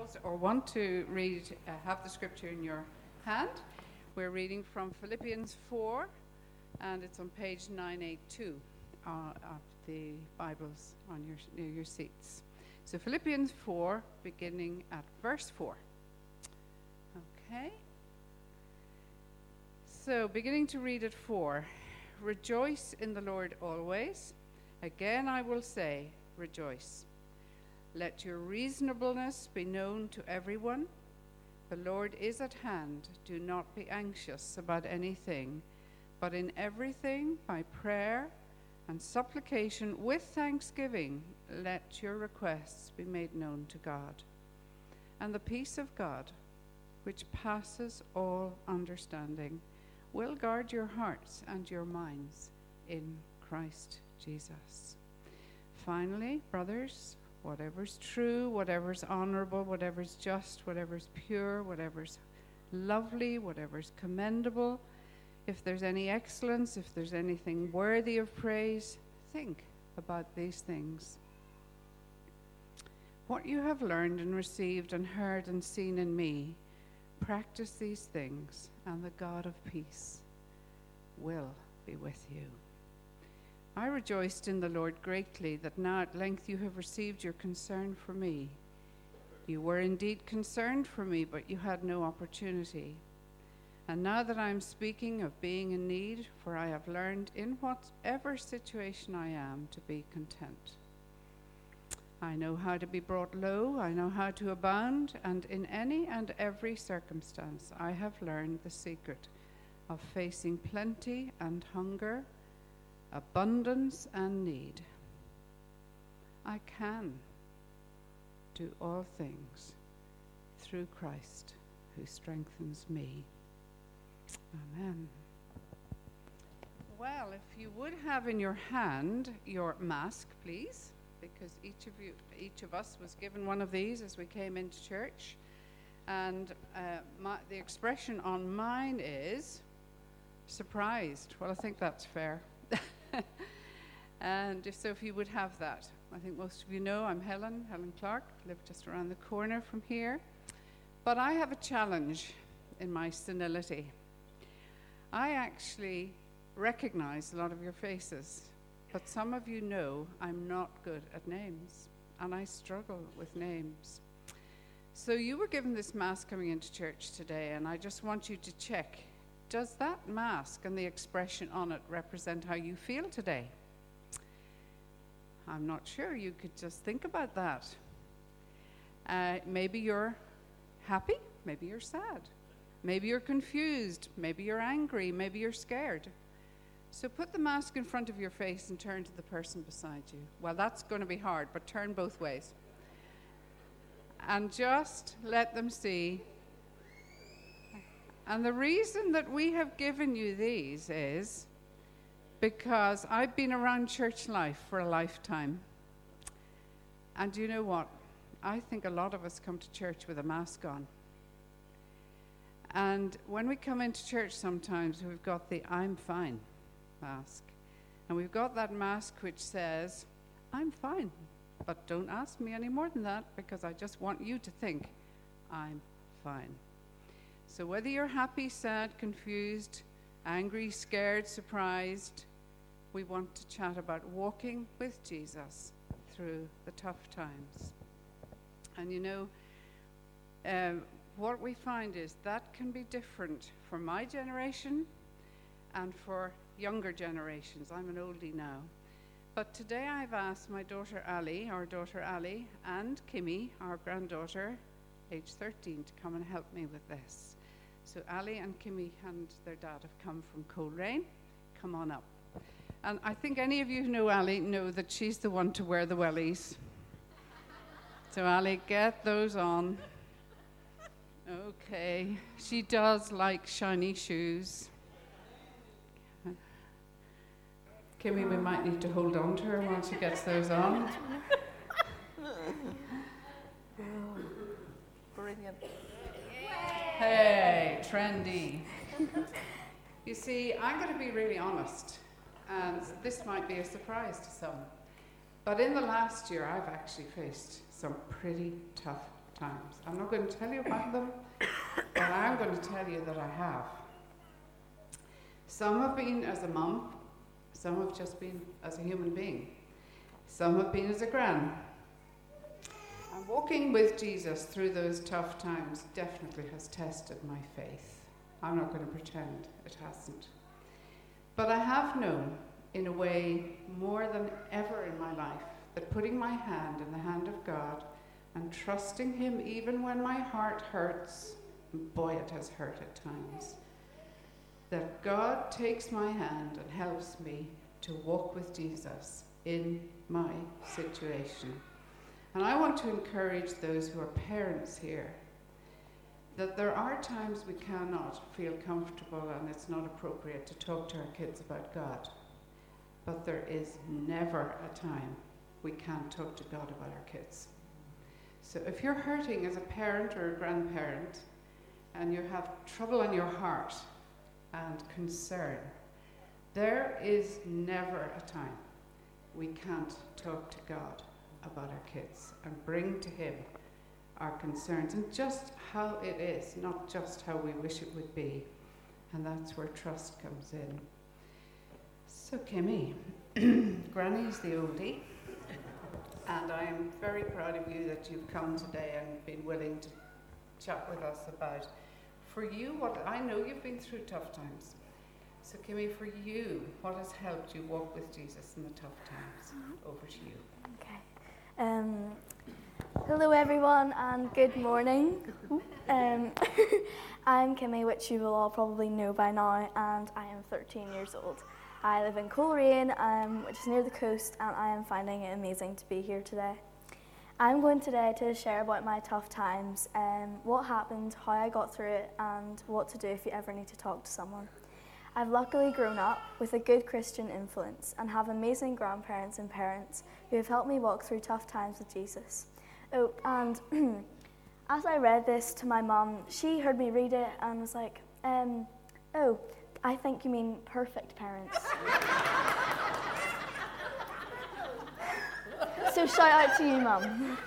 Bibles or want to read, have the scripture in your hand, we're reading from Philippians 4, and it's on page 982 of the Bibles on near your seats. So Philippians 4, beginning at verse 4. Okay. So beginning to read at 4. Rejoice in the Lord always. Again I will say, rejoice. Let your reasonableness be known to everyone. The Lord is at hand. Do not be anxious about anything, but in everything, by prayer and supplication with thanksgiving, let your requests be made known to God. And the peace of God, which passes all understanding, will guard your hearts and your minds in Christ Jesus. Finally, brothers, whatever's true, whatever's honorable, whatever's just, whatever's pure, whatever's lovely, whatever's commendable, if there's any excellence, if there's anything worthy of praise, think about these things. What you have learned and received and heard and seen in me, practice these things, and the God of peace will be with you. I rejoiced in the Lord greatly that now at length you have received your concern for me. You were indeed concerned for me, but you had no opportunity. And now that I am speaking of being in need, for I have learned in whatever situation I am to be content. I know how to be brought low, I know how to abound, and in any and every circumstance I have learned the secret of facing plenty and hunger, abundance and need. I can do all things through Christ who strengthens me. Amen. Well, if you would have in your hand your mask, please, because each of us was given one of these as we came into church. And the expression on mine is surprised. Well, I think that's fair. And if you would have that. I think most of you know I'm Helen Clark, live just around the corner from here. But I have a challenge in my senility. I actually recognize a lot of your faces, but some of you know I'm not good at names, and I struggle with names. So you were given this mask coming into church today, and I just want you to check, does that mask and the expression on it represent how you feel today? I'm not sure. You could just think about that. Maybe you're happy, maybe you're sad, maybe you're confused, maybe you're angry, maybe you're scared. So put the mask in front of your face and turn to the person beside you. Well, that's going to be hard, but turn both ways. And just let them see. And the reason that we have given you these is because I've been around church life for a lifetime. And you know what? I think a lot of us come to church with a mask on. And when we come into church sometimes, we've got the I'm fine mask. And we've got that mask which says, I'm fine, but don't ask me any more than that because I just want you to think I'm fine. So whether you're happy, sad, confused, angry, scared, surprised, we want to chat about walking with Jesus through the tough times. And you know, what we find is that can be different for my generation and for younger generations. I'm an oldie now. But today I've asked my daughter Ali, and Kimmy, our granddaughter, age 13, to come and help me with this. So Ali and Kimmy and their dad have come from Coleraine. Come on up. And I think any of you who know Ali know that she's the one to wear the wellies. So Ali, get those on. Okay. She does like shiny shoes. Kimmy, we might need to hold on to her while she gets those on. Brilliant. Hey, trendy. You see, I'm going to be really honest, and this might be a surprise to some, but in the last year, I've actually faced some pretty tough times. I'm not going to tell you about them, but I'm going to tell you that I have. Some have been as a mum, some have just been as a human being, some have been as a gran. And walking with Jesus through those tough times definitely has tested my faith. I'm not going to pretend it hasn't. But I have known, in a way, more than ever in my life, that putting my hand in the hand of God and trusting Him even when my heart hurts, and boy, it has hurt at times, that God takes my hand and helps me to walk with Jesus in my situation. And I want to encourage those who are parents here that there are times we cannot feel comfortable and it's not appropriate to talk to our kids about God. But there is never a time we can't talk to God about our kids. So if you're hurting as a parent or a grandparent and you have trouble in your heart and concern, there is never a time we can't talk to God about our kids and bring to Him our concerns and just how it is, not just how we wish it would be. And that's where trust comes in. So Kimmy, Granny's the oldie, and I am very proud of you that you've come today and been willing to chat with us about, for you, what I know you've been through tough times. So Kimmy, for you, what has helped you walk with Jesus in the tough times? Over to you. Okay. Hello everyone and good morning. I'm Kimmy, which you will all probably know by now, and I am 13 years old. I live in Coleraine, which is near the coast, and I am finding it amazing to be here today. I'm going today to share about my tough times, what happened, how I got through it, and what to do if you ever need to talk to someone. I've luckily grown up with a good Christian influence and have amazing grandparents and parents who have helped me walk through tough times with Jesus. Oh, and as I read this to my mum, she heard me read it and was like, oh, I think you mean perfect parents. So shout out to you, Mum.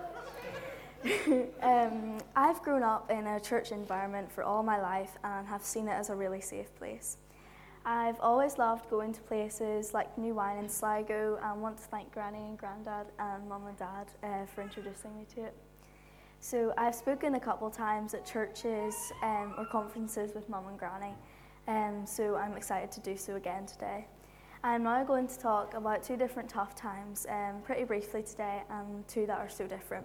I've grown up in a church environment for all my life and have seen it as a really safe place. I've always loved going to places like New Wine in Sligo, and want to thank Granny and Grandad and Mum and Dad for introducing me to it. So I've spoken a couple times at churches or conferences with Mum and Granny, so I'm excited to do so again today. I'm now going to talk about two different tough times pretty briefly today, and two that are so different.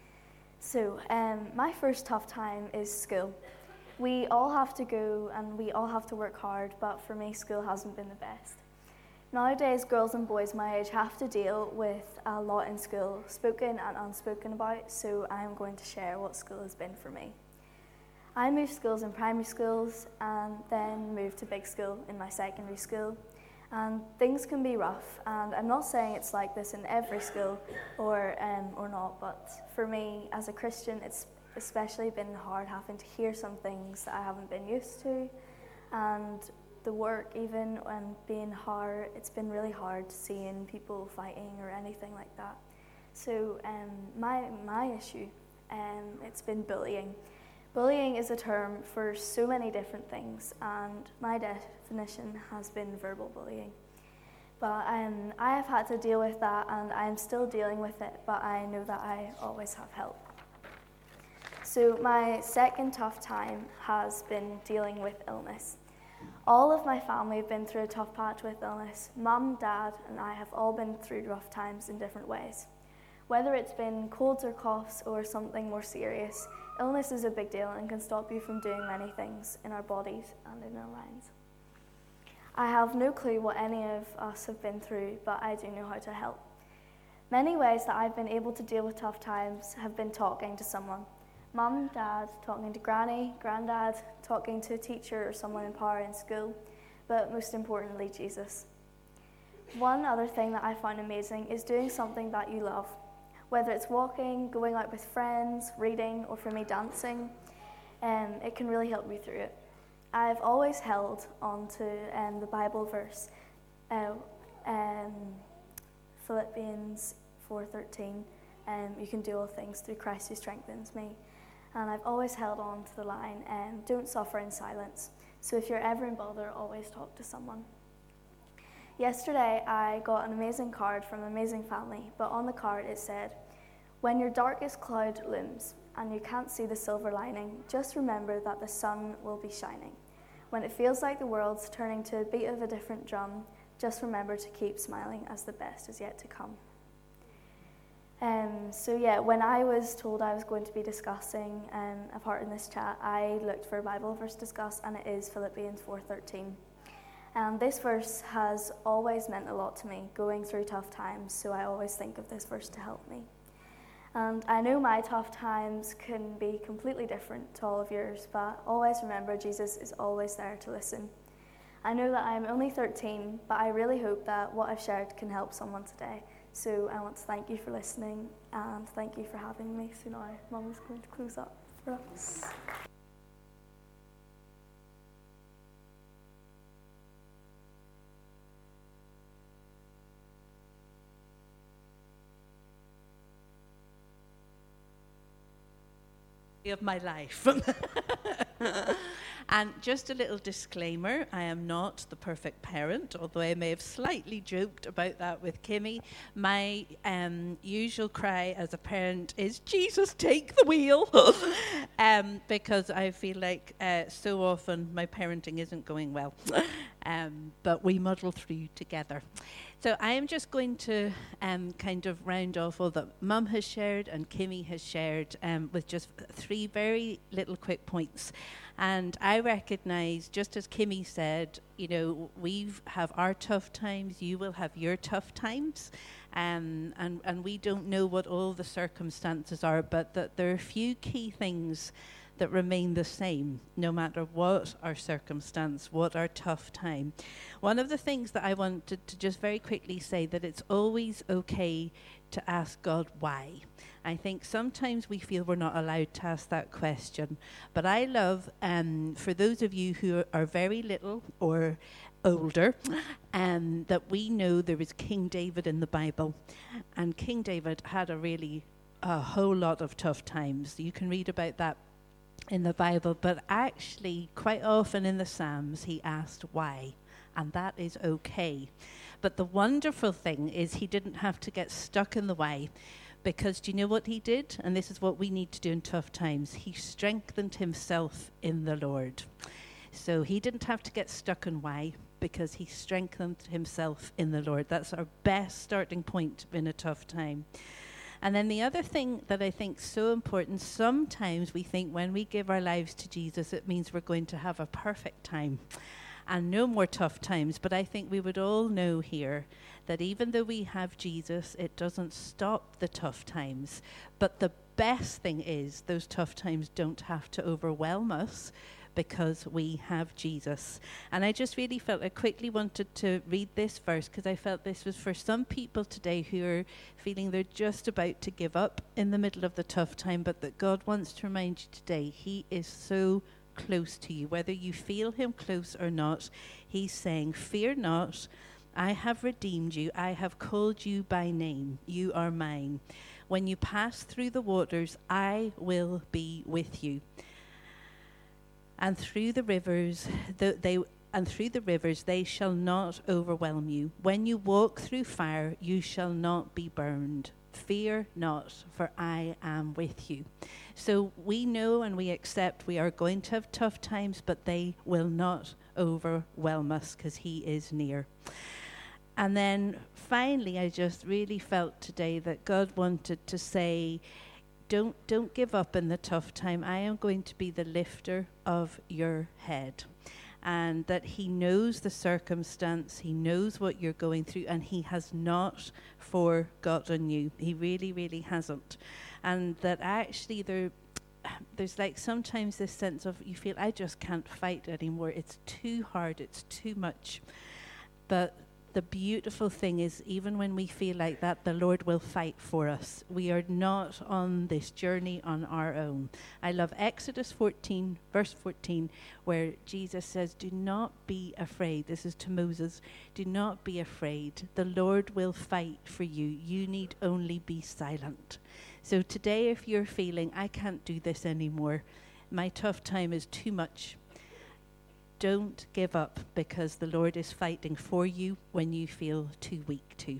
So my first tough time is school. We all have to go and we all have to work hard, but for me school hasn't been the best. Nowadays girls and boys my age have to deal with a lot in school, spoken and unspoken about, so I'm going to share what school has been for me. I moved schools in primary schools and then moved to big school in my secondary school. And things can be rough, and I'm not saying it's like this in every school or not, but for me as a Christian it's especially been hard having to hear some things that I haven't been used to, and the work even and being hard, it's been really hard seeing people fighting or anything like that. So my issue, it's been bullying. Bullying is a term for so many different things, and my definition has been verbal bullying. But I have had to deal with that, and I'm still dealing with it, but I know that I always have help. So my second tough time has been dealing with illness. All of my family have been through a tough patch with illness. Mum, Dad, and I have all been through rough times in different ways. Whether it's been colds or coughs or something more serious, illness is a big deal and can stop you from doing many things in our bodies and in our minds. I have no clue what any of us have been through, but I do know how to help. Many ways that I've been able to deal with tough times have been talking to someone. Mum, Dad, talking to Granny, Grandad, talking to a teacher or someone in power in school, but most importantly, Jesus. One other thing that I find amazing is doing something that you love. Whether it's walking, going out with friends, reading, or for me dancing, it can really help me through it. I've always held on to the Bible verse, Philippians 4:13, You can do all things through Christ who strengthens me. And I've always held on to the line, don't suffer in silence. So if you're ever in bother, always talk to someone. Yesterday, I got an amazing card from an amazing family, but on the card it said, "When your darkest cloud looms and you can't see the silver lining, just remember that the sun will be shining. When it feels like the world's turning to a beat of a different drum, just remember to keep smiling as the best is yet to come." When I was told I was going to be discussing a part in this chat, I looked for a Bible verse to discuss, and it is Philippians 4:13. And this verse has always meant a lot to me, going through tough times, so I always think of this verse to help me. And I know my tough times can be completely different to all of yours, but always remember Jesus is always there to listen. I know that I'm only 13, but I really hope that what I've shared can help someone today. So I want to thank you for listening, and thank you for having me. So now Mum is going to close up for us. Of my life. And just a little disclaimer, I am not the perfect parent, although I may have slightly joked about that with Kimmy. My usual cry as a parent is, "Jesus, take the wheel," because I feel like so often my parenting isn't going well, but we muddle through together. So I am just going to kind of round off all that Mum has shared and Kimmy has shared with just 3 very little quick points. And I recognise, just as Kimmy said, you know, we have our tough times, you will have your tough times. And we don't know what all the circumstances are, but that there are a few key things that remain the same, no matter what our circumstance, what our tough time. One of the things that I wanted to just very quickly say, that it's always okay to ask God why. I think sometimes we feel we're not allowed to ask that question. But I love, for those of you who are very little or older, that we know there is King David in the Bible. And King David had a whole lot of tough times. You can read about that in the Bible, but actually quite often in the Psalms he asked why, and that is okay. But the wonderful thing is he didn't have to get stuck in the why, because do you know what he did? And this is what we need to do in tough times. He strengthened himself in the Lord. So he didn't have to get stuck in why, because he strengthened himself in the Lord. That's our best starting point in a tough time. And then the other thing that I think is so important, sometimes we think when we give our lives to Jesus, it means we're going to have a perfect time and no more tough times. But I think we would all know here that even though we have Jesus, it doesn't stop the tough times. But the best thing is those tough times don't have to overwhelm us, because we have Jesus. And I just really felt I quickly wanted to read this verse, because I felt this was for some people today who are feeling they're just about to give up in the middle of the tough time, but that God wants to remind you today, he is so close to you. Whether you feel him close or not, he's saying, "Fear not, I have redeemed you. I have called you by name. You are mine. When you pass through the waters, I will be with you. And through the rivers, they shall not overwhelm you. When you walk through fire, you shall not be burned. Fear not, for I am with you." So we know and we accept we are going to have tough times, but they will not overwhelm us, because he is near. And then finally, I just really felt today that God wanted to say, Don't give up in the tough time. I am going to be the lifter of your head. And that he knows the circumstance, he knows what you're going through, and he has not forgotten you. He really, really hasn't. And that actually there's like sometimes this sense of you feel, I just can't fight anymore. It's too hard, it's too much. But the beautiful thing is, even when we feel like that, the Lord will fight for us. We are not on this journey on our own. I love Exodus 14, verse 14, where Jesus says, do not be afraid. This is to Moses. Do not be afraid. The Lord will fight for you. You need only be silent. So today, if you're feeling, I can't do this anymore, my tough time is too much, don't give up, because the Lord is fighting for you when you feel too weak to.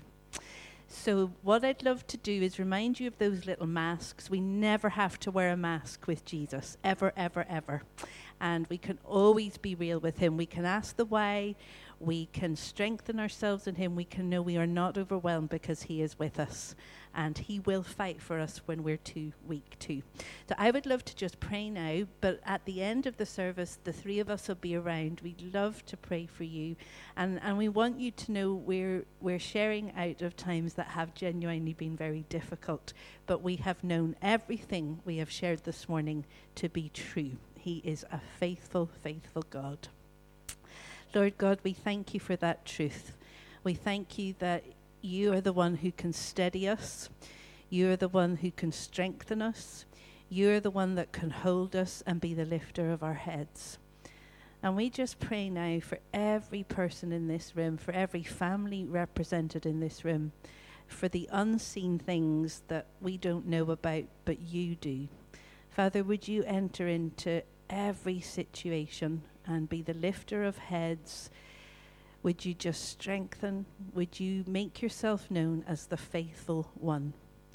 So what I'd love to do is remind you of those little masks. We never have to wear a mask with Jesus, ever, ever, ever. And we can always be real with him. We can ask the why. We can strengthen ourselves in him. We can know we are not overwhelmed because he is with us. And he will fight for us when we're too weak to. So I would love to just pray now, but at the end of the service, the three of us will be around. We'd love to pray for you. And we want you to know we're sharing out of times that have genuinely been very difficult. But we have known everything we have shared this morning to be true. He is a faithful, faithful God. Lord God, we thank you for that truth. We thank you that you are the one who can steady us. You are the one who can strengthen us. You are the one that can hold us and be the lifter of our heads. And we just pray now for every person in this room, for every family represented in this room, for the unseen things that we don't know about, but you do. Father, would you enter into every situation and be the lifter of heads? Would you just strengthen? Would you make yourself known as the faithful one?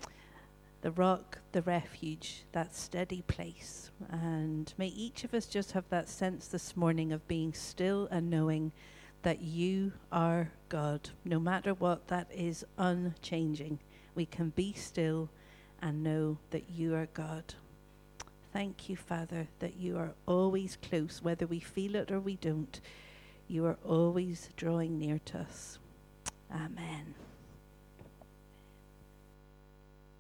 The rock, the refuge, that steady place. And may each of us just have that sense this morning of being still and knowing that you are God. No matter what, that is unchanging. We can be still and know that you are God. Thank you, Father, that you are always close, whether we feel it or we don't. You are always drawing near to us. Amen.